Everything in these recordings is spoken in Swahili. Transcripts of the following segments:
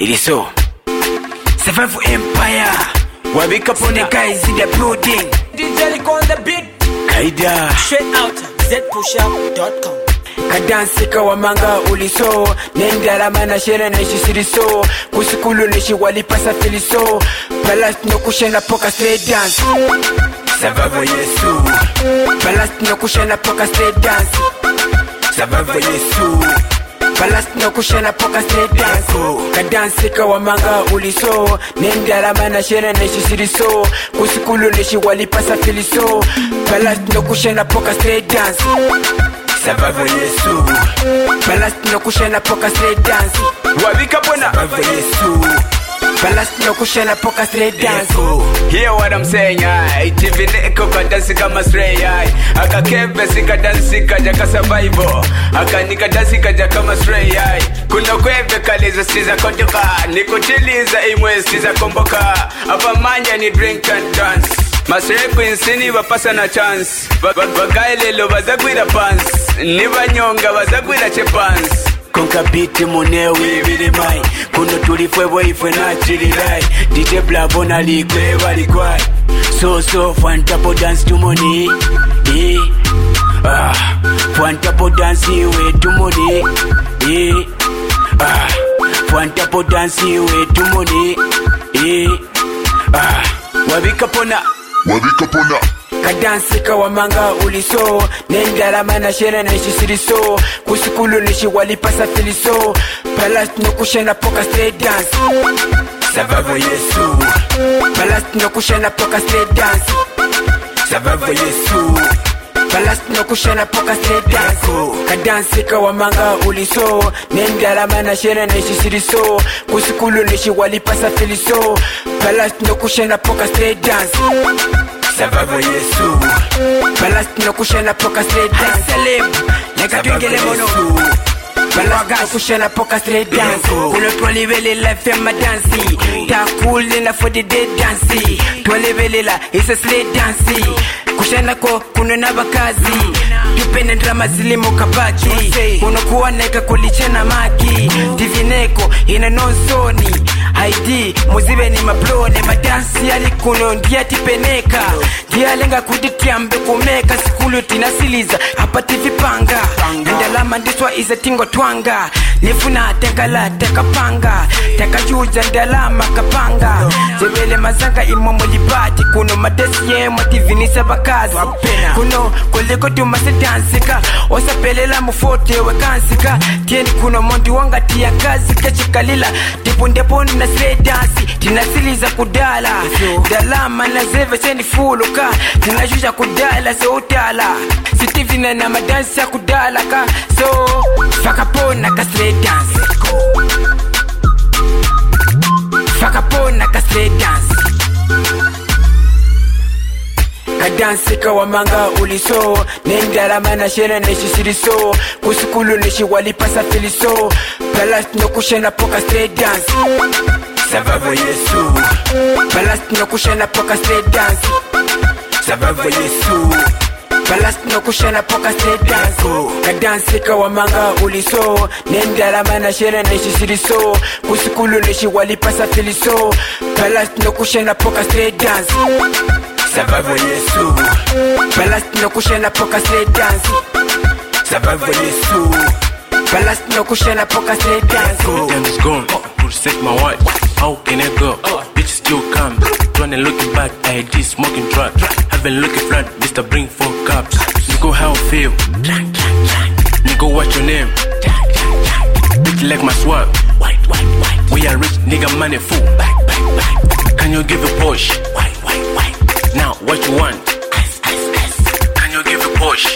It is so. Survival Empire. Wake up on the guys in the building. DJ Lick on the beat. Kaida. Straight out zpushup.com. Kadansi kawamanga uliso. Nendala mana shere neshi siriso. Kusikulu neshi walipasa filiso. Palas no kushena poka straight dance. Survival Yesu. Palas no kushena poka straight dance. Survival Yesu. Palas no kushena poka straight dance. Kadansi kawamanga uliso. Nendala mana shere neshi siriso. Kusikulu neshi walipasa filiso. Palas no kushena poka straight dance. Survival Yesu. Palas no kushena poka straight dance. Wabika bona. Survival Yesu. Palas no kushena poka straight dance. Hear what I'm saying, I Tivine eko kadansi kama stray, Aka keve sika dansi kaja ka survival. Aka nika dansi kaja kama stray, Kuna kweve kaliza siza kondoka. Niko chiliza imwe siza komboka. Apa manja ni drink and dance. Masreku insini wapasa na chance. Wagailelo wazagwira pants. Nibanyonga wazagwira chepans. Konka biti munewi vili mai. Kuno tulifwe ifwe na chililai. DJ Blavo na likwe walikwai. So fantapo dance to money. Fantapo dance iwe to money. Fantapo dance iwe to money. Wabika pona. Kadansi kawamanga uliso. Nendala mana shere neshi siriso. Kusikulu neshi walipasa filiso. Palas no kushena poka straight dance. Survival Yesu. Palas no kushena poka straight dance. Survival Yesu. Palas no kushena poka straight dance. Kadansi kawamanga uliso. Nendala mana shere neshi siriso. Kusikulu neshi walipasa filiso. Palas no kushena poka straight dance. Survival Yesu. Palas no kushena poka straight dance. Salim. Neka tuingele mono. Palas no kushena poka straight dance. Kuno tuwalivele la fema dansi. Ta cool ina for the dead dansi. Tuwalivele la isa slay dansi. Kushena ko kuno na bakazi. Tupene drama zilimo kabaki. Kuno kuwa neka kulichena maki. Divineko ina nonsoni. ID muzibe ni mablone madansi yali kuno ndia tipeneka. Ndia lenga kuditiambe kumeka sikulu tinasiliza hapati vipanga. Ndalama ndiswa isa tingo twanga. Nifuna tekala tekapanga. Tekajuja ndalama kapanga. Zebele mazanga imomo libati. Kuno madesi ye motivinisa bakazi. Kuno koliko tumase dansika. Osa pelela mufote wekansika. Tieni kuno mondi wanga tia kazi kachikalila. Tipundepo na straight dance. Tinasiliza kudala. Dalama na zeve sendi fuluka. Tinajusha kudala se utala. Sitivina na madansi ya kudala ka. So fakapona ka straight dance. Fakapona ka straight dance. Kadansi kawamanga uliso. Nendala mana shere neshi siriso. Kusikulu neshi walipasa filiso. Palas no kushena poka straight dance. Survival Yesu. Palas no kushena poka straight dance. Survival Yesu. Palas no kushena poka straight dance. Kadansi kawamanga uliso. Nendala mana shere neshi siriso. Kusikulu neshi walipasa filiso. Palas no kushena poka straight dance. Survival Yesu. Palas no kushena poka straight dance. Survival Yesu. Palas no kushena poka straight dance. Time is gone, to set my watch. How can I go? Bitch still come. Running looking back, ID smoking drug. Haven't looking front, Mr. Bring 4 cups. Nigga how I feel. Nigga what's your name? Bitch like my swag. We are rich, nigga money full. Can you give a push? Now what you want? Can you give a push?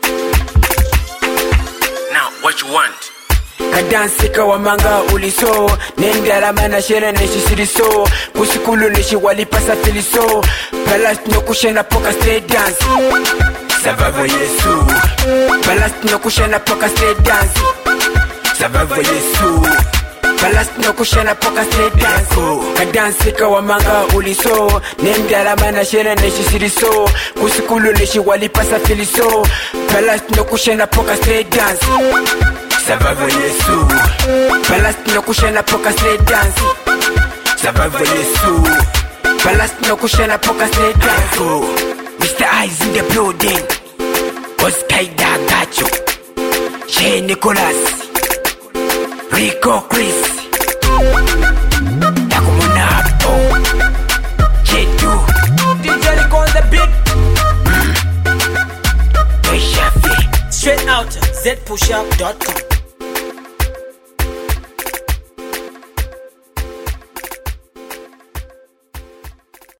Now what you want? Kadansi kawamanga uliso. Nendala mana shere neshi siriso. Kusikulu neshi walipasa filiso. Palas no kushena poka straight dance. Survival Yesu. Palas no kushena poka straight dance. Survival Yesu. Palas no kushena poka straight dance. Kadansi kawamanga uliso. Nendala mana shere neshi siriso. Kusikulu neshi walipasa filiso. Palas no kushena poka straight dance. Survival Yesu. Palace no kushana poka straight dance. Survival Yesu. Palace no kushana poka straight dance. Mr. Eyes in the building. Oscar Dagacho. Che Nicholas. Rico Chris. Takumonapo. Chetu. DJ Lick on the beat. Shafi. Straight out, zpushup.com.